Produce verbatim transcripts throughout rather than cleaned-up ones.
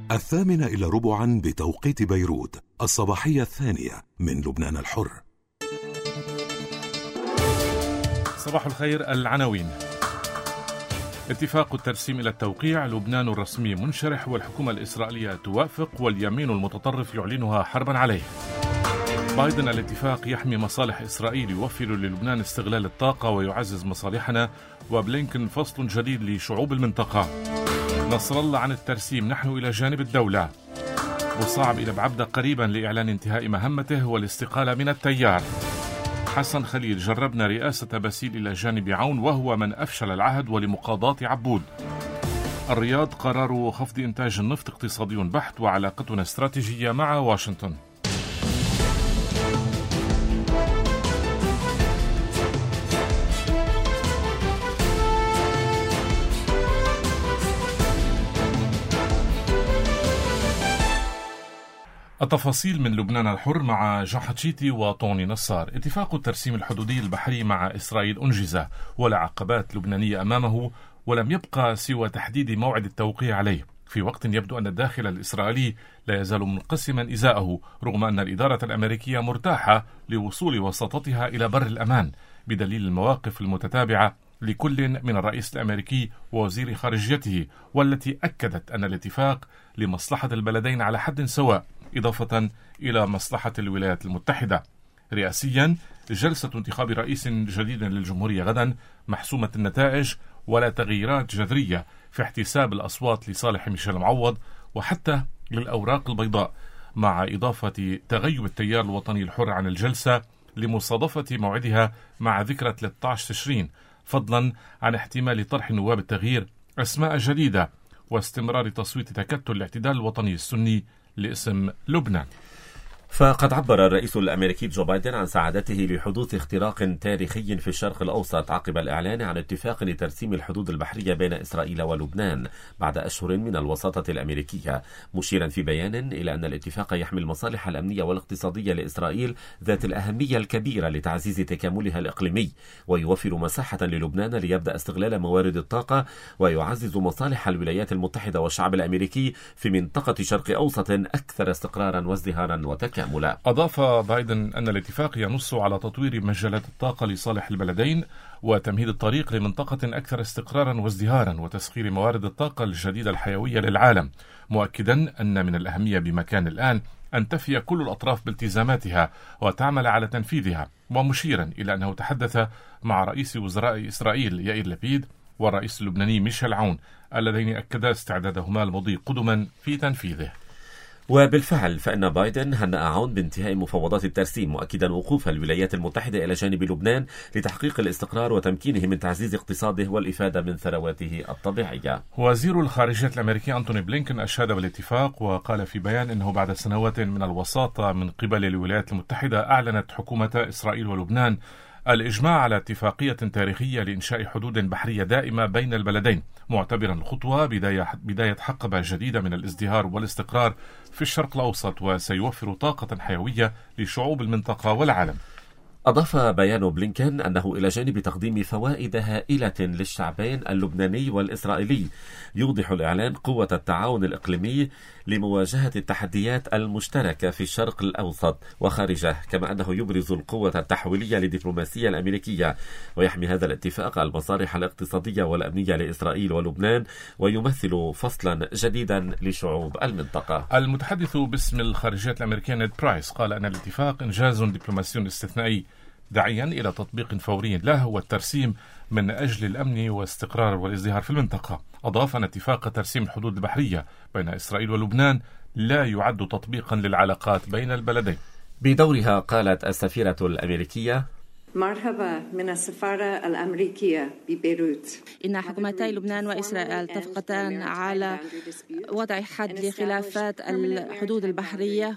الثامنة إلى ربعا بتوقيت بيروت، الصباحية الثانية من لبنان الحر. صباح الخير. العناوين: اتفاق الترسيم إلى التوقيع، لبنان الرسمي منشرح والحكومة الإسرائيلية توافق واليمين المتطرف يعلنها حربا عليه. بايدن: الاتفاق يحمي مصالح إسرائيل، يوفر للبنان استغلال الطاقة ويعزز مصالحنا. وبلينكن: فصل جديد لشعوب المنطقة. نصر الله: عن الترسيم نحن إلى جانب الدولة. وصعب إلى بعبدة قريبا لإعلان انتهاء مهمته والاستقالة من التيار. حسن خليل: جربنا رئاسة باسيل إلى جانب عون وهو من أفشل العهد ولمقاضاة عبود. الرياض: قرار خفض إنتاج النفط اقتصادي بحت وعلاقتنا استراتيجية مع واشنطن. التفاصيل من لبنان الحر مع جان حتشيتي وطوني نصار. اتفاق الترسيم الحدودي البحري مع إسرائيل أنجز ولا عقبات لبنانية أمامه، ولم يبقى سوى تحديد موعد التوقيع عليه، في وقت يبدو أن الداخل الإسرائيلي لا يزال منقسما إزاءه، رغم أن الإدارة الأمريكية مرتاحة لوصول وساطتها إلى بر الأمان بدليل المواقف المتتابعة لكل من الرئيس الأمريكي ووزير خارجيته، والتي أكدت أن الاتفاق لمصلحة البلدين على حد سواء، إضافة إلى مصلحة الولايات المتحدة. رئاسيا: جلسة انتخاب رئيس جديد للجمهورية غدا محسومة النتائج، ولا تغييرات جذرية في احتساب الأصوات لصالح ميشيل معوض وحتى للأوراق البيضاء، مع إضافة تغيب التيار الوطني الحر عن الجلسة لمصادفة موعدها مع ذكرى ثلاثة عشر تشرين، فضلا عن احتمال طرح نواب التغيير أسماء جديدة واستمرار تصويت تكتل الاعتدال الوطني السني لاسم لبنان. فقد عبر الرئيس الأمريكي جو بايدن عن سعادته لحدوث اختراق تاريخي في الشرق الأوسط عقب الإعلان عن اتفاق لترسيم الحدود البحرية بين إسرائيل ولبنان بعد أشهر من الوساطة الأمريكية، مشيرا في بيان إلى أن الاتفاق يحمي المصالح الأمنية والاقتصادية لإسرائيل ذات الأهمية الكبيرة لتعزيز تكاملها الإقليمي، ويوفر مساحة للبنان ليبدأ استغلال موارد الطاقة، ويعزز مصالح الولايات المتحدة والشعب الأمريكي في منطقة شرق أوسط أكثر استقرارا وازدهارا وتكاملا. أضاف بايدن أن الاتفاق ينص على تطوير مجالات الطاقة لصالح البلدين وتمهيد الطريق لمنطقة أكثر استقرارا وازدهارا وتسخير موارد الطاقة الجديدة الحيوية للعالم، مؤكدا أن من الأهمية بمكان الآن أن تفي كل الأطراف بالتزاماتها وتعمل على تنفيذها، ومشيرا إلى أنه تحدث مع رئيس وزراء إسرائيل يائير لبيد والرئيس اللبناني ميشيل عون، اللذين أكدا استعدادهما المضي قدما في تنفيذه. وبالفعل فإن بايدن هنأ عون بانتهاء مفاوضات الترسيم، مؤكدا وقوف الولايات المتحدة إلى جانب لبنان لتحقيق الاستقرار وتمكينه من تعزيز اقتصاده والإفادة من ثرواته الطبيعية. وزير الخارجية الأمريكي أنتوني بلينكن أشاد بالاتفاق وقال في بيان أنه بعد سنوات من الوساطة من قبل الولايات المتحدة أعلنت حكومة إسرائيل ولبنان الإجماع على اتفاقية تاريخية لإنشاء حدود بحرية دائمة بين البلدين، معتبرا الخطوة بداية, بداية حقبة جديدة من الازدهار والاستقرار في الشرق الأوسط، وسيوفر طاقة حيوية لشعوب المنطقة والعالم. أضاف بيان بلينكن أنه إلى جانب تقديم فوائد هائلة للشعبين اللبناني والإسرائيلي، يوضح الإعلان قوة التعاون الإقليمي لمواجهة التحديات المشتركة في الشرق الأوسط وخارجه، كما أنه يبرز القوة التحويلية للدبلوماسية الأمريكية، ويحمي هذا الاتفاق المصالح الاقتصادية والأمنية لإسرائيل ولبنان، ويمثل فصلا جديدا لشعوب المنطقة. المتحدث باسم الخارجية الأمريكية نيد برايس قال أن الاتفاق إنجاز دبلوماسي استثنائي، داعيا إلى تطبيق فوري له والترسيم من أجل الأمن والاستقرار والازدهار في المنطقة. أضاف أن اتفاق ترسيم الحدود البحرية بين إسرائيل ولبنان لا يعد تطبيقا للعلاقات بين البلدين. بدورها قالت السفيرة الأمريكية: مرحبا من السفارة الأمريكية ببيروت. إن حكومتي لبنان وإسرائيل اتفقتان على وضع حد لخلافات الحدود البحرية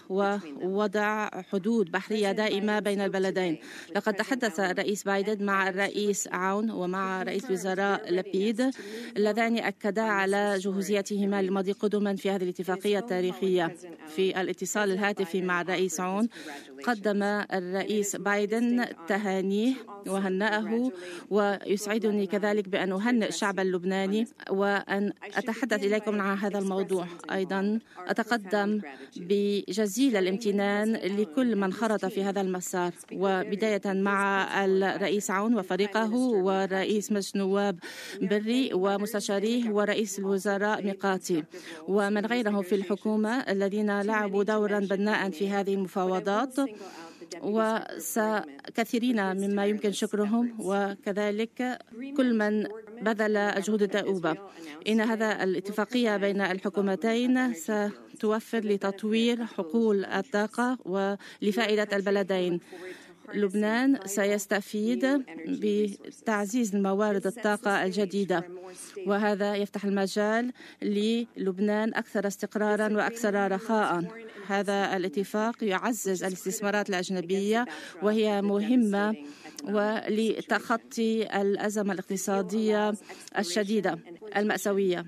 ووضع حدود بحرية دائمة بين البلدين. لقد تحدث الرئيس بايدن مع الرئيس عون ومع رئيس الوزراء لبيد، اللذان أكدا على جهوزيتهما للمضي قدما في هذه الاتفاقية التاريخية. في الاتصال الهاتفي مع الرئيس عون قدم الرئيس بايدن تهاني يهانيه وهنأه، ويسعدني كذلك بأن أهنئ الشعب اللبناني وأن أتحدث إليكم عن هذا الموضوع. أيضا أتقدم بجزيل الامتنان لكل من خرط في هذا المسار، وبداية مع الرئيس عون وفريقه ورئيس مجلس النواب بري ومستشاريه ورئيس الوزراء ميقاتي ومن غيره في الحكومة الذين لعبوا دورا بناء في هذه المفاوضات، وكثيرين مما يمكن شكرهم، وكذلك كل من بذل الجهود الدؤوبة. إن هذا الاتفاقية بين الحكومتين ستوفر لتطوير حقول الطاقة ولفائدة البلدين. لبنان سيستفيد بتعزيز الموارد الطاقة الجديدة، وهذا يفتح المجال للبنان أكثر استقراراً وأكثر رخاءً. هذا الاتفاق يعزز الاستثمارات الأجنبية وهي مهمة ولتخطي الأزمة الاقتصادية الشديدة المأساوية،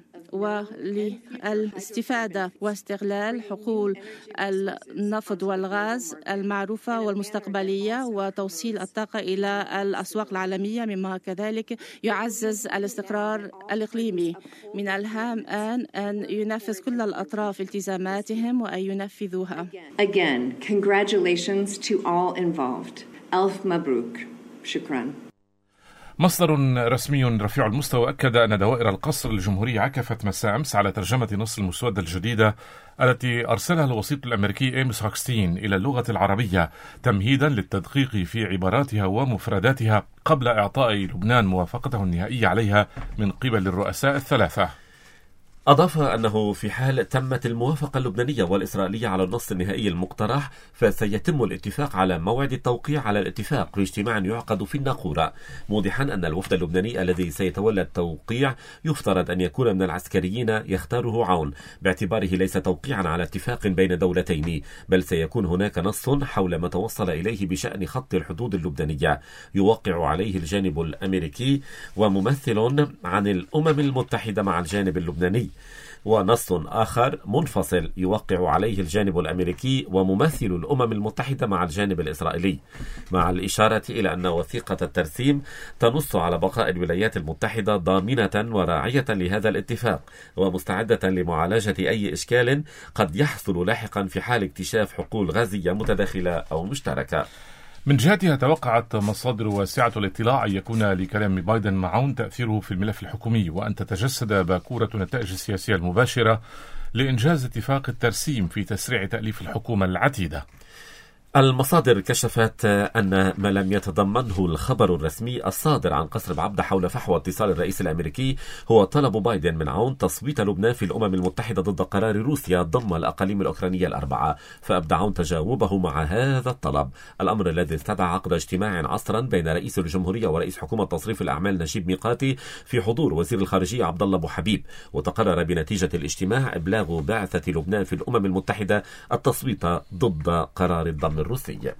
وللاستفادة واستغلال حقول النفط والغاز المعروفة والمستقبلية وتوصيل الطاقة إلى الأسواق العالمية، مما كذلك يعزز الاستقرار الإقليمي. من الهام الآن أن ينفذ كل الأطراف التزاماتهم وأن ينفذوها. Again, congratulations to all involved. ألف مبروك. شكرا. مصدر رسمي رفيع المستوى أكد أن دوائر القصر الجمهورية عكفت مساء أمس على ترجمة نص المسودة الجديدة التي أرسلها الوسيط الأمريكي إيمس هوكستين إلى اللغة العربية تمهيدا للتدقيق في عباراتها ومفرداتها قبل إعطاء لبنان موافقته النهائية عليها من قبل الرؤساء الثلاثة. أضاف أنه في حال تمت الموافقة اللبنانية والإسرائيلية على النص النهائي المقترح فسيتم الاتفاق على موعد التوقيع على الاتفاق في اجتماع يعقد في الناقورة، موضحا أن الوفد اللبناني الذي سيتولى التوقيع يفترض أن يكون من العسكريين يختاره عون، باعتباره ليس توقيعا على اتفاق بين دولتين، بل سيكون هناك نص حول ما توصل إليه بشأن خط الحدود اللبنانية يوقع عليه الجانب الأمريكي وممثل عن الأمم المتحدة مع الجانب اللبناني، ونص آخر منفصل يوقع عليه الجانب الأمريكي وممثل الأمم المتحدة مع الجانب الإسرائيلي، مع الإشارة إلى أن وثيقة الترسيم تنص على بقاء الولايات المتحدة ضامنة وراعية لهذا الاتفاق ومستعدة لمعالجة أي إشكال قد يحصل لاحقا في حال اكتشاف حقول غازية متداخلة أو مشتركة. من جهتها توقعت مصادر واسعة الاطلاع أن يكون لكلام بايدن مع عون تأثيره في الملف الحكومي، وأن تتجسد باكورة النتائج السياسية المباشرة لإنجاز اتفاق الترسيم في تسريع تأليف الحكومة العتيدة. المصادر كشفت أن ما لم يتضمنه الخبر الرسمي الصادر عن قصر بعبدة حول فحوى اتصال الرئيس الأمريكي هو طلب بايدن من عون تصويت لبنان في الأمم المتحدة ضد قرار روسيا ضم الأقاليم الأوكرانية الأربعة، فأبدى عون تجاوبه مع هذا الطلب، الأمر الذي استدعى عقد اجتماع عصرا بين رئيس الجمهورية ورئيس حكومة تصريف الأعمال نجيب ميقاتي في حضور وزير الخارجية عبد الله أبو حبيب، وتقرر بنتيجة الاجتماع إبلاغ بعثة لبنان في الأمم المتحدة التصويت ضد قرار الضم الروسية.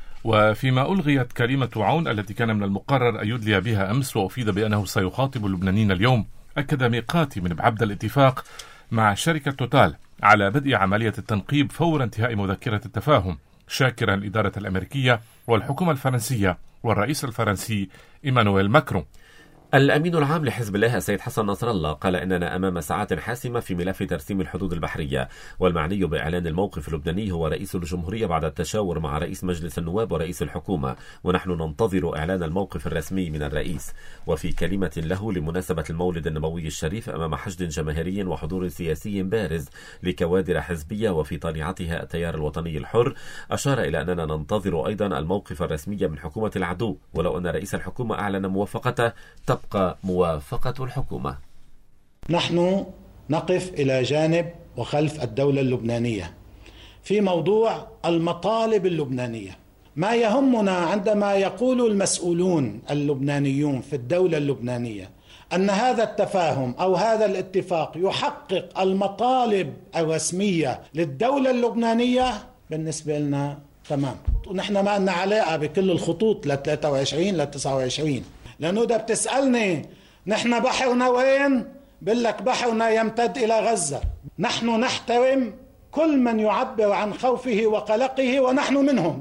وفيما ألغيت كلمة عون التي كان من المقرر أن يدلي بها أمس وأفيد بأنه سيخاطب اللبنانيين اليوم، أكد ميقاتي من بعبدة الاتفاق مع شركة توتال على بدء عملية التنقيب فور انتهاء مذكرة التفاهم، شاكرا الإدارة الأمريكية والحكومة الفرنسية والرئيس الفرنسي إيمانويل ماكرون. الأمين العام لحزب الله السيد حسن نصر الله قال إننا أمام ساعات حاسمة في ملف ترسيم الحدود البحرية، والمعني بإعلان الموقف اللبناني هو رئيس الجمهورية بعد التشاور مع رئيس مجلس النواب ورئيس الحكومة، ونحن ننتظر إعلان الموقف الرسمي من الرئيس. وفي كلمة له لمناسبة المولد النبوي الشريف أمام حشد جماهيري وحضور سياسي بارز لكوادر حزبية وفي طليعتها التيار الوطني الحر، أشار إلى أننا ننتظر أيضا الموقف الرسمي من حكومة العدو، ولو أن رئيس الحكومة أعلن موافقته تبقى موافقة الحكومة. نحن نقف إلى جانب وخلف الدولة اللبنانية في موضوع المطالب اللبنانية. ما يهمنا عندما يقول المسؤولون اللبنانيون في الدولة اللبنانية أن هذا التفاهم أو هذا الاتفاق يحقق المطالب الرسمية للدولة اللبنانية، بالنسبة لنا تمام، ونحن ما لنا علاقة بكل الخطوط ل ثلاثة وعشرين ل تسعة وعشرين، لأنه إذا بتسألني نحن بحرنا وين؟ بقول لك بحرنا يمتد إلى غزة. نحن نحترم كل من يعبر عن خوفه وقلقه ونحن منهم،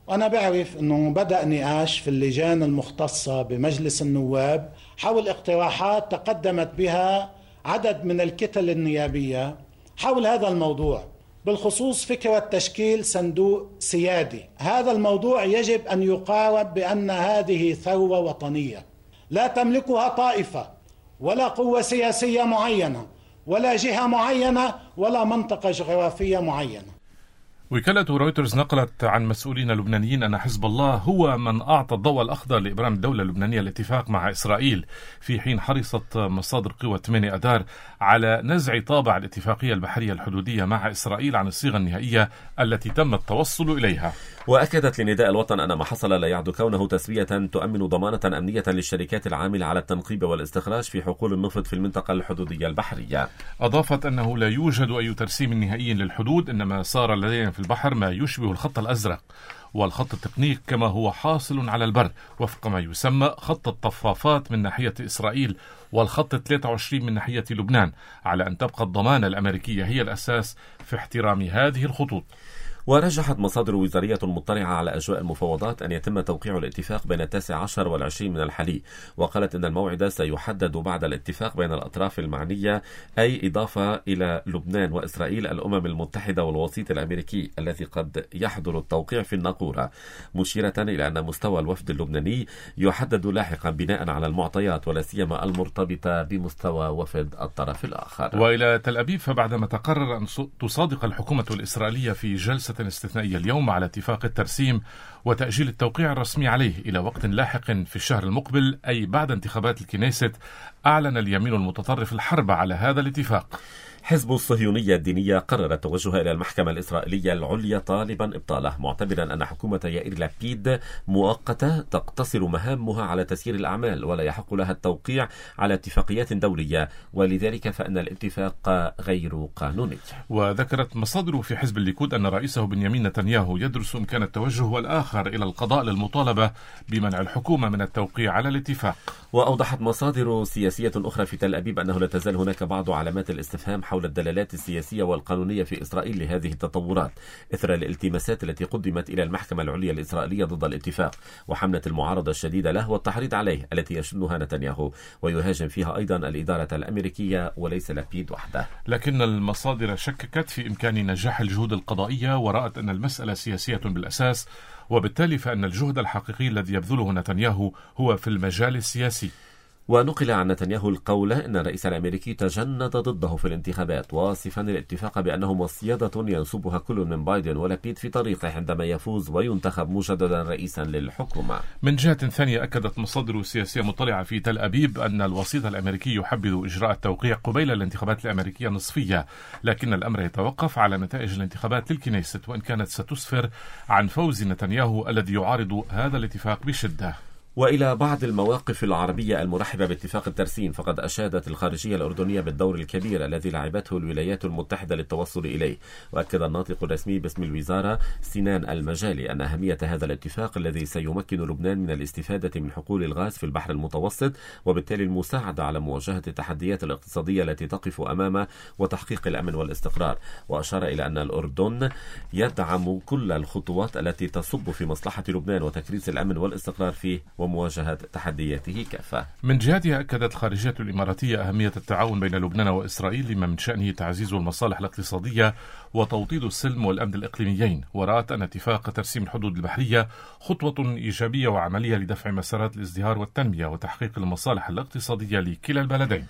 وأنا بعرف أنه بدأ نقاش في اللجان المختصة بمجلس النواب حول اقتراحات تقدمت بها عدد من الكتل النيابية حول هذا الموضوع، بالخصوص فكرة تشكيل صندوق سيادي. هذا الموضوع يجب أن يقارب بأن هذه ثروة وطنية لا تملكها طائفة ولا قوة سياسية معينة ولا جهة معينة ولا منطقة جغرافية معينة. وكالة رويترز نقلت عن مسؤولين لبنانيين أن حزب الله هو من أعطى الضوء الأخضر لإبرام الدولة اللبنانية الاتفاق مع إسرائيل، في حين حرصت مصادر قوى ثمانية أذار على نزع طابع الاتفاقية البحرية الحدودية مع إسرائيل عن الصيغة النهائية التي تم التوصل إليها. وأكدت لنداء الوطن أن ما حصل لا يعد كونه تسوية تؤمن ضمانة أمنية للشركات العاملة على التنقيب والاستخراج في حقول النفط في المنطقة الحدودية البحرية. أضافت أنه لا يوجد أي ترسيم نهائي للحدود، إنما صار لدينا في البحر ما يشبه الخط الأزرق والخط التقني كما هو حاصل على البر وفق ما يسمى خط الطفافات من ناحية إسرائيل والخط ثلاثة وعشرين من ناحية لبنان، على أن تبقى الضمانة الأمريكية هي الأساس في احترام هذه الخطوط. ورجحت مصادر وزارية مطلعة على أجواء المفاوضات أن يتم توقيع الاتفاق بين التاسع عشر والعشرين من الحلي، وقالت أن الموعد سيحدد بعد الاتفاق بين الأطراف المعنية، أي إضافة إلى لبنان وإسرائيل الأمم المتحدة والوسيط الأمريكي الذي قد يحضر التوقيع في الناقورة، مشيرة إلى أن مستوى الوفد اللبناني يحدد لاحقا بناء على المعطيات ولا سيما المرتبطة بمستوى وفد الطرف الآخر. وإلى تل أبيب، فبعدما تقرر أن تصادق الحكومة الإسرائيلية في جلسة استثنائية اليوم على اتفاق الترسيم وتأجيل التوقيع الرسمي عليه إلى وقت لاحق في الشهر المقبل، أي بعد انتخابات الكنيست، أعلن اليمين المتطرف الحرب على هذا الاتفاق. حزب الصهيونية الدينية قرر التوجه إلى المحكمة الإسرائيلية العليا طالبا إبطاله، معتبرا أن حكومة يائير لابيد مؤقتة تقتصر مهامها على تسيير الأعمال ولا يحق لها التوقيع على اتفاقيات دولية، ولذلك فإن الاتفاق غير قانوني. وذكرت مصادر في حزب الليكود أن رئيسه بنيامين نتنياهو يدرس إمكان التوجه والآخر إلى القضاء للمطالبة بمنع الحكومة من التوقيع على الاتفاق. وأوضحت مصادر سياسية أخرى في تل أبيب أنه لا تزال هناك بعض علامات الاستفهام حول الدلالات السياسية والقانونية في إسرائيل لهذه التطورات إثر الالتماسات التي قدمت إلى المحكمة العليا الإسرائيلية ضد الاتفاق وحملة المعارضة الشديدة له والتحريض عليه التي يشنها نتنياهو، ويهاجم فيها أيضا الإدارة الأمريكية وليس لابيد وحده. لكن المصادر شككت في إمكان نجاح الجهود القضائية ورأت أن المسألة سياسية بالأساس، وبالتالي فإن الجهد الحقيقي الذي يبذله نتنياهو هو في المجال السياسي. ونقل عن نتنياهو القول أن الرئيس الأمريكي تجند ضده في الانتخابات، واصفا الاتفاق بأنه مصيدة ينسبها كل من بايدن ولابيد في طريقه عندما يفوز وينتخب مجددا رئيسا للحكومة. من جهة ثانية، أكدت مصادر سياسية مطلعة في تل أبيب أن الوسيط الأمريكي يحبذ إجراء التوقيع قبيل الانتخابات الأمريكية النصفية، لكن الأمر يتوقف على نتائج الانتخابات للكنيست، وإن كانت ستسفر عن فوز نتنياهو الذي يعارض هذا الاتفاق بشدة. وإلى بعض المواقف العربية المرحبة باتفاق الترسيم، فقد أشادت الخارجية الأردنية بالدور الكبير الذي لعبته الولايات المتحدة للتوصل إليه. وأكد الناطق الرسمي باسم الوزارة سنان المجالي أن أهمية هذا الاتفاق الذي سيمكن لبنان من الاستفادة من حقول الغاز في البحر المتوسط، وبالتالي المساعدة على مواجهة التحديات الاقتصادية التي تقف أمامه وتحقيق الأمن والاستقرار. وأشار إلى أن الأردن يدعم كل الخطوات التي تصب في مصلحة لبنان وتكريس الأمن والاستقرار فيه ومواجهة تحدياته كافة. من جهتها، أكدت الخارجية الإماراتية أهمية التعاون بين لبنان وإسرائيل لما من شأنه تعزيز المصالح الاقتصادية وتوطيد السلم والأمن الإقليميين، ورأت أن اتفاق ترسيم الحدود البحرية خطوة إيجابية وعملية لدفع مسارات الازدهار والتنمية وتحقيق المصالح الاقتصادية لكلا البلدين.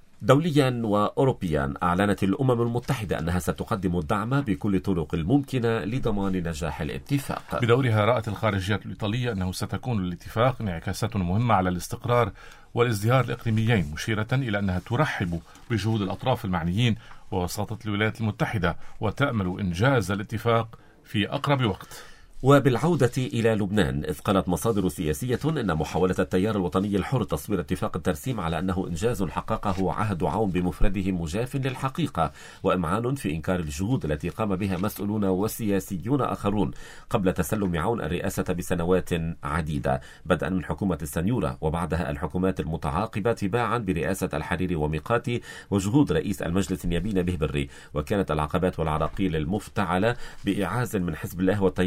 دوليا وأوروبيا، أعلنت الأمم المتحدة أنها ستقدم الدعم بكل الطرق الممكنة لضمان نجاح الاتفاق. بدورها، رأت الخارجية الإيطالية أنه ستكون الاتفاق انعكاسات مهمة على الاستقرار والازدهار الإقليميين، مشيرة إلى أنها ترحب بجهود الأطراف المعنيين ووساطة الولايات المتحدة وتأمل إنجاز الاتفاق في أقرب وقت. وبالعودة إلى لبنان، إذ قالت مصادر سياسية أن محاولة التيار الوطني الحر تصوير اتفاق الترسيم على أنه إنجاز حققه عهد عون بمفرده مجاف للحقيقة وإمعان في إنكار الجهود التي قام بها مسؤولون وسياسيون آخرون قبل تسلم عون الرئاسة بسنوات عديدة، بدءا من حكومة السنيورة وبعدها الحكومات المتعاقبة تباعا برئاسة الحريري وميقاتي وجهود رئيس المجلس النيابي نبيه بري. وكانت العقبات والعراقيل المفتعلة بإعاز من حزب الله والتيار تقف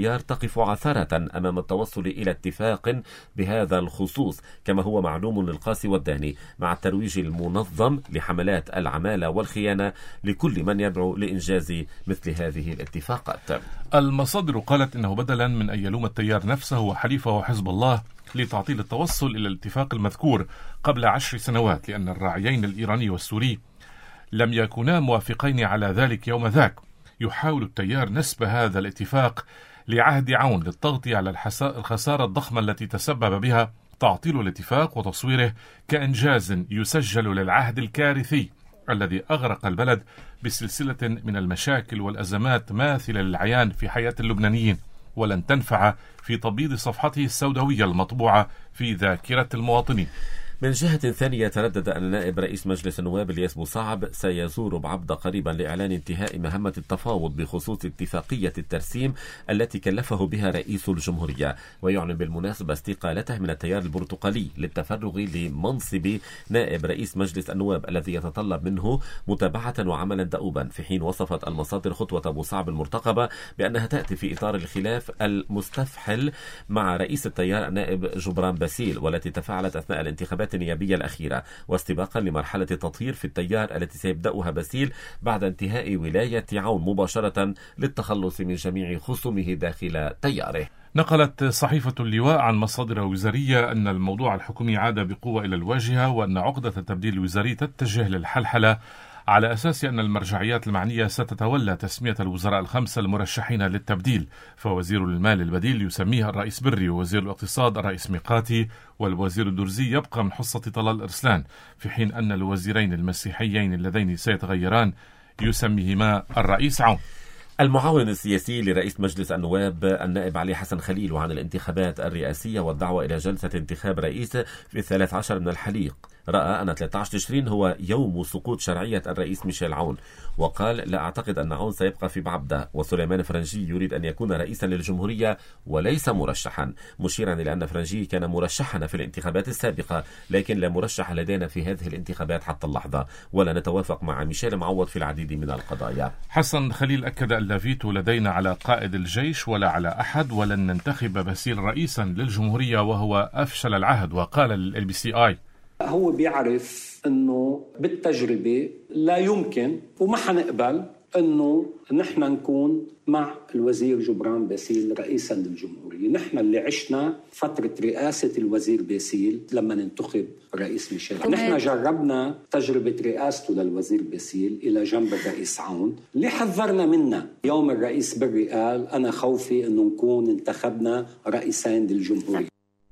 تقف عثرة أمام التوصل إلى اتفاق بهذا الخصوص، كما هو معلوم للقاس والداني، مع الترويج المنظم لحملات العمالة والخيانة لكل من يدعو لإنجاز مثل هذه الاتفاقات. المصادر قالت إنه بدلا من أن يلوم التيار نفسه وحليفه حزب الله لتعطيل التوصل إلى الاتفاق المذكور قبل عشر سنوات، لأن الراعيين الإيراني والسوري لم يكونا موافقين على ذلك يوم ذاك، يحاول التيار نسب هذا الاتفاق لعهد عون للتغطية على الخسارة الضخمة التي تسبب بها تعطيل الاتفاق وتصويره كإنجاز يسجل للعهد الكارثي الذي أغرق البلد بسلسلة من المشاكل والأزمات ماثلة للعيان في حياة اللبنانيين، ولن تنفع في تبييض صفحته السوداوية المطبوعة في ذاكرة المواطنين. من جهة ثانية، تردد أن نائب رئيس مجلس النواب الياس بوصعب سيزور بعبدة قريبا لإعلان انتهاء مهمة التفاوض بخصوص اتفاقية الترسيم التي كلفه بها رئيس الجمهورية، ويعلن بالمناسبة استقالته من التيار البرتقالي للتفرغ لمنصب نائب رئيس مجلس النواب الذي يتطلب منه متابعة وعملا دؤوبا، في حين وصفت المصادر خطوة بوصعب المرتقبة بأنها تأتي في إطار الخلاف المستفحل مع رئيس التيار النائب جبران باسيل، والتي تفاعلت أثناء الانتخابات النيابية الأخيرة، واستباقا لمرحلة التطهير في التيار التي سيبدأها باسيل بعد انتهاء ولاية عون مباشرة للتخلص من جميع خصومه داخل تياره. نقلت صحيفة اللواء عن مصادر وزارية أن الموضوع الحكومي عاد بقوة إلى الواجهة، وأن عقدة التبديل الوزاري تتجه للحلحلة على أساس أن المرجعيات المعنية ستتولى تسمية الوزراء الخمسة المرشحين للتبديل، فوزير المال البديل يسميه الرئيس بري، ووزير الاقتصاد الرئيس ميقاتي، والوزير الدرزي يبقى من حصة طلال إرسلان، في حين أن الوزيرين المسيحيين اللذين سيتغيران يسميهما الرئيس عون. المعاون السياسي لرئيس مجلس النواب النائب علي حسن خليل عن الانتخابات الرئاسية والدعوة إلى جلسة انتخاب رئيس في الثالث عشر من الحليق، رأى أن ثلاثة عشر تشرين هو يوم سقوط شرعية الرئيس ميشيل عون، وقال: لا أعتقد أن عون سيبقى في بعبدة، وسليمان فرنجي يريد أن يكون رئيسا للجمهورية وليس مرشحا، مشيرا إلى أن فرنجي كان مرشحا في الانتخابات السابقة لكن لا مرشح لدينا في هذه الانتخابات حتى اللحظة، ولا نتوافق مع ميشيل معوض في العديد من القضايا. حسن خليل أكد أن لا فيتو لدينا على قائد الجيش ولا على أحد، ولن ننتخب باسيل رئيسا للجمهورية وهو أفشل العهد، وقال للإل بي سي آي: هو بيعرف أنه بالتجربة لا يمكن وما حنقبل أنه نحن نكون مع الوزير جبران باسيل رئيسا للجمهورية. نحن اللي عشنا فترة رئاسة الوزير باسيل لما ننتخب رئيس ميشيل، نحن جربنا تجربة رئاسته للوزير باسيل إلى جنب الرئيس عون اللي حذرنا منها. يوم الرئيس بري قال: أنا خوفي أنه نكون انتخبنا رئيسين للجمهورية.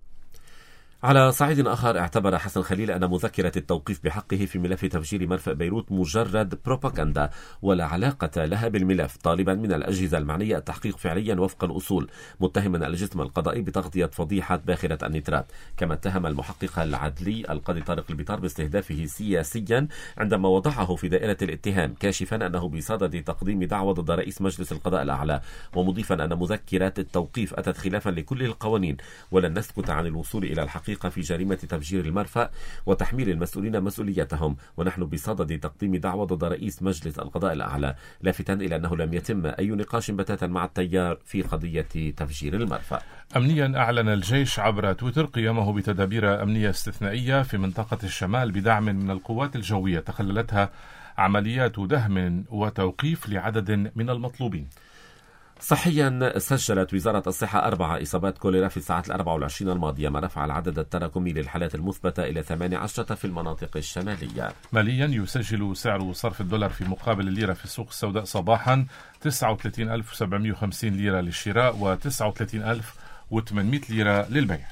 على صعيد آخر، اعتبر حسن خليل أن مذكرة التوقيف بحقه في ملف تفجير مرفأ بيروت مجرد بروباغندا ولا علاقة لها بالملف، طالبا من الأجهزة المعنية التحقيق فعليا وفق الأصول، متهما الجسم القضائي بتغطية فضيحة باخرة النترات. كما اتهم المحقق العدلي القاضي طارق البطار باستهدافه سياسيا عندما وضعه في دائرة الاتهام، كاشفا أنه بصدد تقديم دعوى ضد رئيس مجلس القضاء الأعلى، ومضيفا أن مذكرات التوقيف أتت خلافا لكل القوانين، ولن نسكت عن الوصول إلى الحقيقة في جريمة تفجير المرفأ وتحميل المسؤولين مسؤوليتهم، ونحن بصدد تقديم دعوى ضد رئيس مجلس القضاء الأعلى، لافتا إلى أنه لم يتم أي نقاش بتاتا مع التيار في قضية تفجير المرفأ. أمنيا، أعلن الجيش عبر تويتر قيامه بتدابير أمنية استثنائية في منطقة الشمال بدعم من القوات الجوية تخللتها عمليات دهم وتوقيف لعدد من المطلوبين. صحيا، سجلت وزارة الصحة أربع إصابات كوليرا في الساعات الأربع والعشرين الماضية، ما رفع العدد التراكمي للحالات المثبتة إلى ثمانية عشر في المناطق الشمالية. ماليا، يسجل سعر صرف الدولار في مقابل الليرة في السوق السوداء صباحا تسعة وثلاثين ألف وسبعمائة وخمسين ليرة للشراء وتسعة وثلاثين ألف وثمانمائة ليرة للبيع.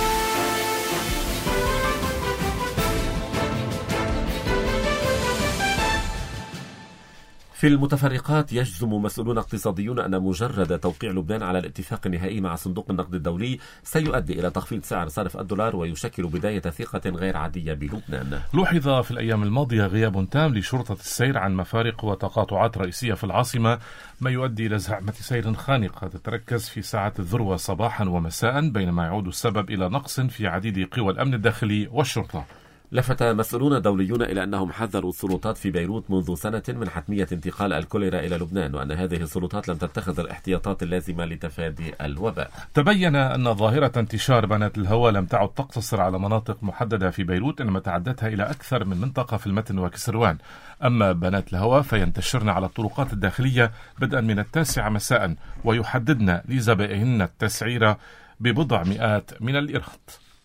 في المتفرقات، يجزم مسؤولون اقتصاديون أن مجرد توقيع لبنان على الاتفاق النهائي مع صندوق النقد الدولي سيؤدي إلى تخفيض سعر صرف الدولار ويشكل بداية ثقة غير عادية بلبنان. لوحظ في الأيام الماضية غياب تام لشرطة السير عن مفارق وتقاطعات رئيسية في العاصمة، ما يؤدي إلى زحمة سير خانقة تتركز في ساعات الذروة صباحا ومساء، بينما يعود السبب إلى نقص في عديد قوى الأمن الداخلي والشرطة. لفت مسؤولون دوليون إلى أنهم حذروا السلطات في بيروت منذ سنة من حتمية انتقال الكوليرا إلى لبنان، وأن هذه السلطات لم تتخذ الاحتياطات اللازمة لتفادي الوباء. تبين أن ظاهرة انتشار بنات الهوى لم تعد تقتصر على مناطق محددة في بيروت، إنما تعدتها إلى أكثر من منطقة في المتن وكسروان. أما بنات الهوى فينتشرن على الطرقات الداخلية بدءا من التاسعة مساء، ويحددن لزبائنهن التسعير ببضع مئات من الإيراد.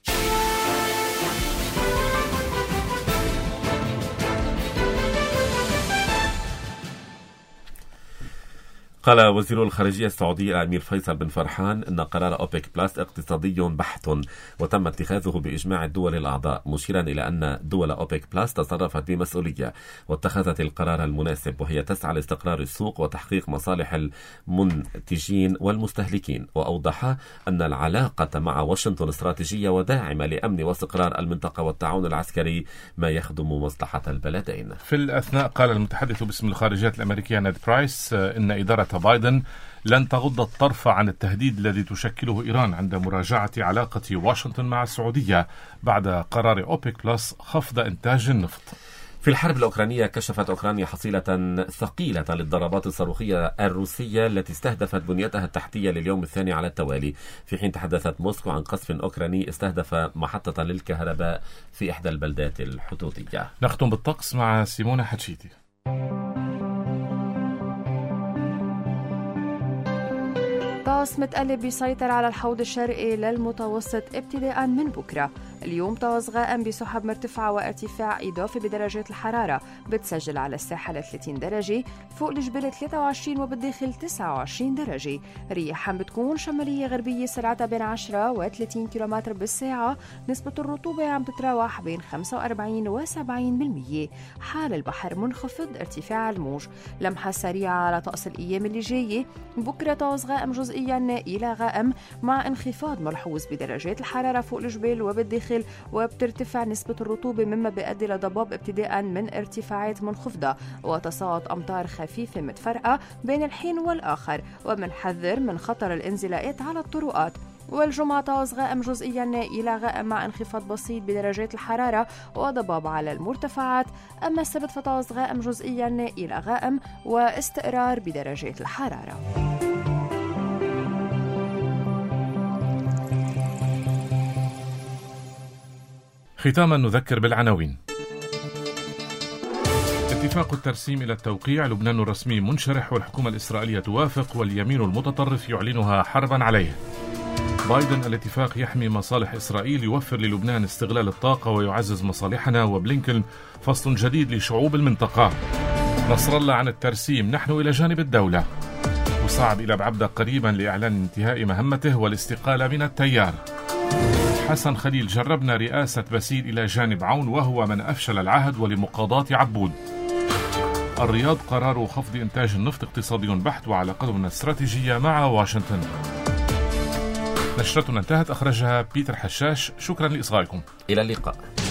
قال وزير الخارجية السعودي الأمير فيصل بن فرحان أن قرار أوبك بلاس اقتصادي بحت وتم اتخاذه بإجماع الدول الأعضاء، مشيرا إلى أن دول أوبك بلاس تصرفت بمسؤولية واتخذت القرار المناسب، وهي تسعى لاستقرار السوق وتحقيق مصالح المنتجين والمستهلكين. وأوضح أن العلاقة مع واشنطن استراتيجية وداعمة لأمن واستقرار المنطقة والتعاون العسكري ما يخدم مصلحة البلدين. في الأثناء قال المتحدث باسم الخارجية الأمريكية نيد برايس إن إدارة بايدن لن تغض الطرف عن التهديد الذي تشكله إيران عند مراجعة علاقة واشنطن مع السعودية بعد قرار أوبك بلس خفض إنتاج النفط. في الحرب الأوكرانية كشفت أوكرانيا حصيلة ثقيلة للضربات الصاروخية الروسية التي استهدفت بنيتها التحتية لليوم الثاني على التوالي، في حين تحدثت موسكو عن قصف أوكراني استهدف محطة للكهرباء في إحدى البلدات الحدودية. نختم بالطقس مع سيمونة حتشيتي. طقس متقلب بيسيطر على الحوض الشرقي للمتوسط ابتداء من بكرة. اليوم طقس غائم بسحب مرتفعة وارتفاع إضافي بدرجات الحرارة، بتسجل على الساحل ثلاثين درجة، فوق الجبال ثلاثة وعشرين وبالداخل تسعة وعشرين درجة. رياح عم بتكون شمالية غربية سرعتها بين عشرة و ثلاثين كيلومتر بالساعة، نسبة الرطوبة عم تتراوح بين خمسة وأربعين و سبعين بالمية. حال البحر منخفض، ارتفاع الموج. لمحة سريعة على طقس الأيام اللي جاية. بكرة طقس غائم جزئيا إلى غائم مع انخفاض ملحوظ بدرجات الحرارة فوق الجبال وبالداخل، وبترتفع نسبة الرطوبة مما بيؤدي لضباب ابتداء من ارتفاعات منخفضة وتساقط أمطار خفيفة متفرقة بين الحين والآخر، وبنحذر من خطر الانزلاقات على الطرقات. والجمعة طقس غائم جزئيا إلى غائم مع انخفاض بسيط بدرجات الحرارة وضباب على المرتفعات. أما السبت فطقس غائم جزئيا إلى غائم واستقرار بدرجات الحرارة. ختاما نذكر بالعناوين. اتفاق الترسيم إلى التوقيع، لبنان الرسمي منشرح والحكومة الإسرائيلية توافق واليمين المتطرف يعلنها حربا عليه. بايدن الاتفاق يحمي مصالح إسرائيل، يوفر للبنان استغلال الطاقة ويعزز مصالحنا. وبلينكن فصل جديد لشعوب المنطقة. نصر الله عن الترسيم، نحن إلى جانب الدولة. وصعب إلى بعبدة قريبا لإعلان انتهاء مهمته والاستقالة من التيار. حسن خليل، جربنا رئاسة بسيل إلى جانب عون وهو من أفشل العهد ولمقاضاة عبود. الرياض، قرار خفض إنتاج النفط اقتصادي بحت وعلى قدم استراتيجية مع واشنطن. نشرتنا انتهت، أخرجها بيتر حشاش. شكرا لإصغائكم. إلى اللقاء.